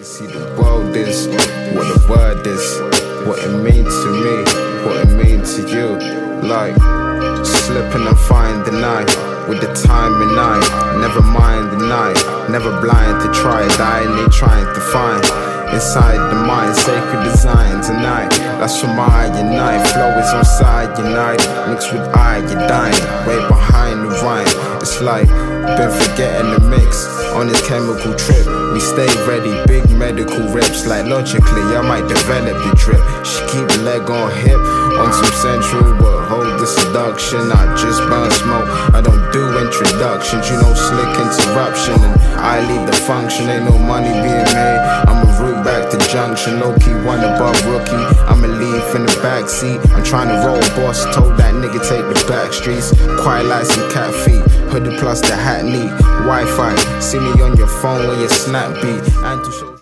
See the world is, what the word is, what it means to me, what it means to you. Like, slipping and find the night, with the time in night. Never mind the night, never blind to try. Dying they trying to find, inside the mind, sacred design tonight. That's from iodine, flow is on cyanide, mixed with iodine, way behind the rhyme. It's like, been forgetting the mix, on this chemical trip. We stay ready, big medical rips. Like logically, I might develop the drip. She keep a leg on hip, on some central, but hold the seduction. I just burn smoke, I don't do introductions. You know, slick interruption, and I lead the function. Ain't no money being made, I'ma root back to junction. Low-key, one above rookie, I'ma leave in the backseat. I'm trying to roll, boss told that nigga take the back streets. Quiet like some cat feet, hooded plus the hat neat. Wi-Fi, see me on your phone when your snap beat. And to show